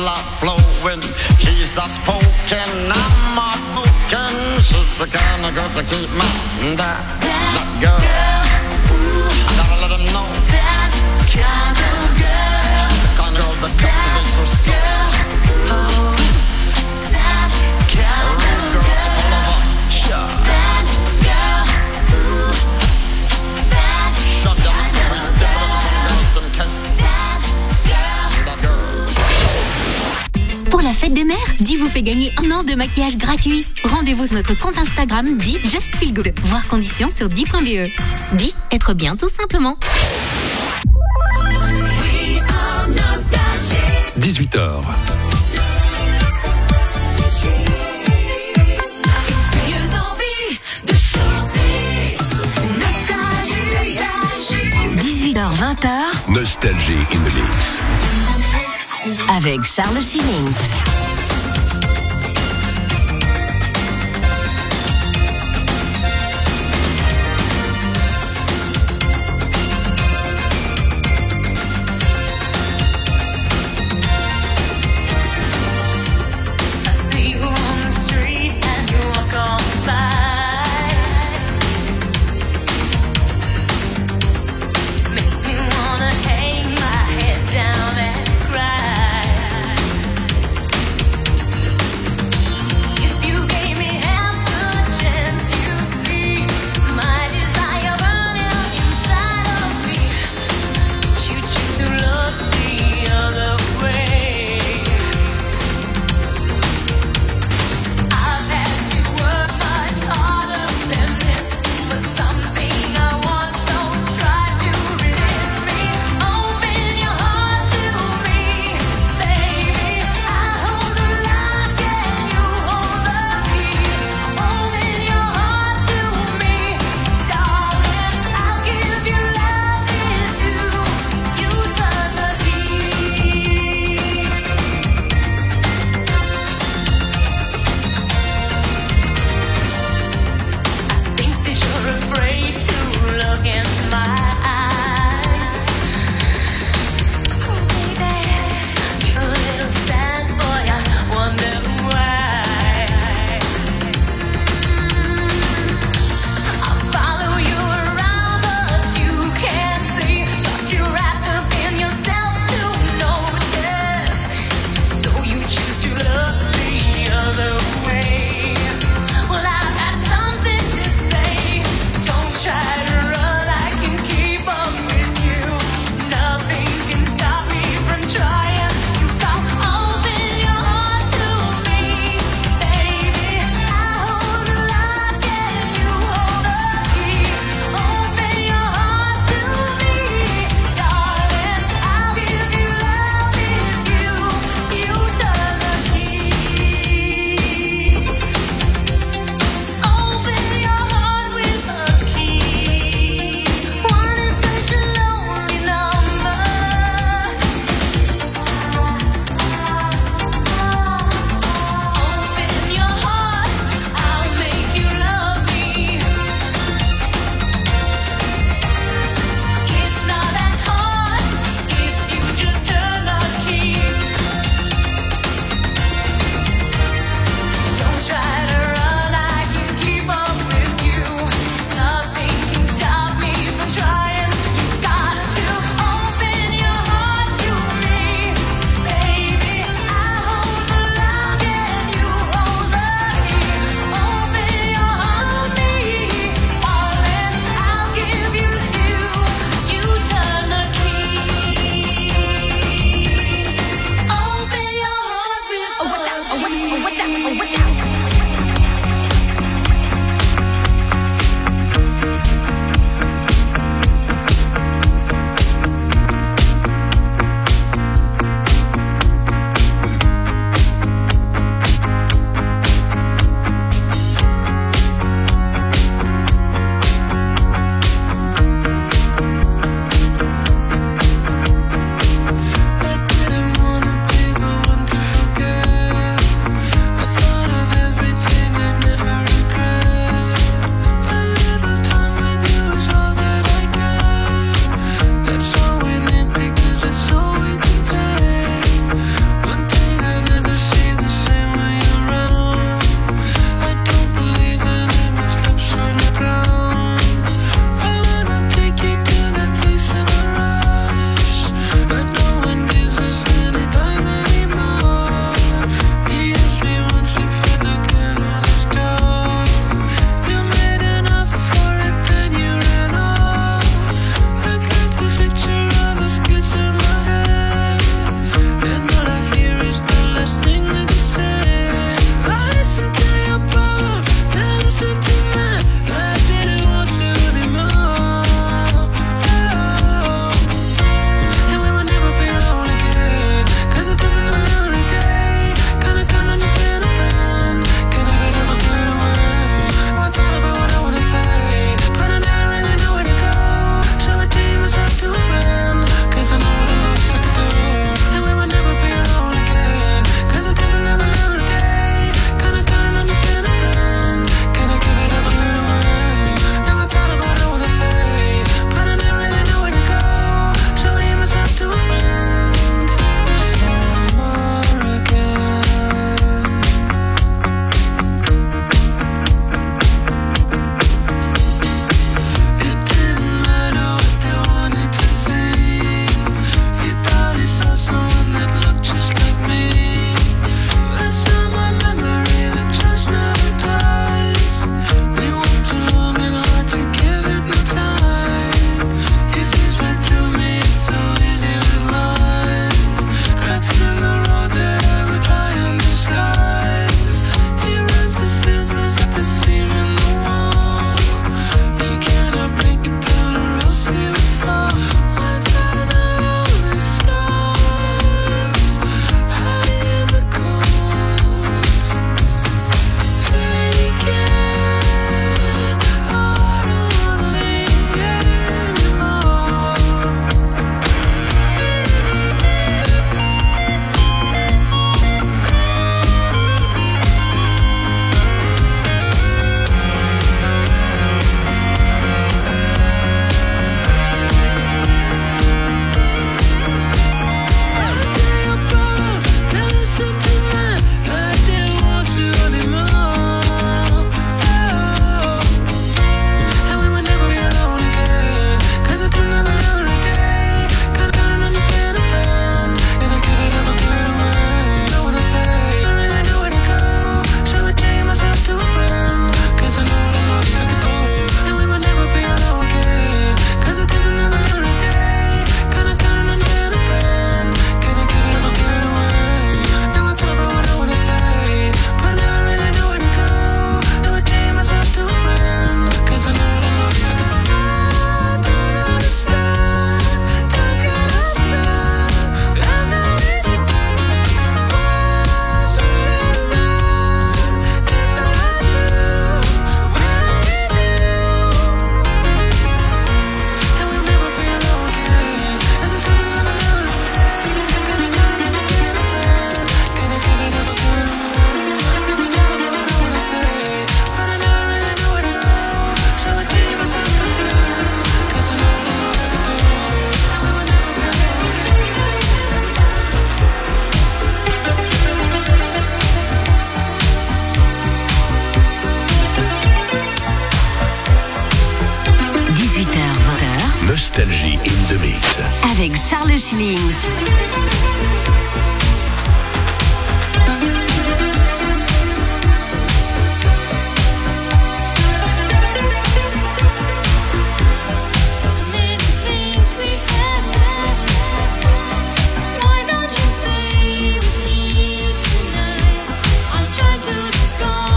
love flowing. She's soft spoken, I'm heartbroken. She's the kind of girl to keep my that girl. I gotta let him know that kind of girl. She's the kind of girl that cultivates her soul. Oh, that kind of girl to pull over. That girl. That shut down the series, different from girls than kiss. That girl. Pour la fête des mères, Di vous fait gagner 1 an de maquillage gratuit. Rendez-vous sur notre compte Instagram Di Just Feel Good. Voir conditions sur di.be. Di, être bien tout simplement. 18h. Nostalgie in the mix. Avec Charles Schillings. Avec Charles Schillings.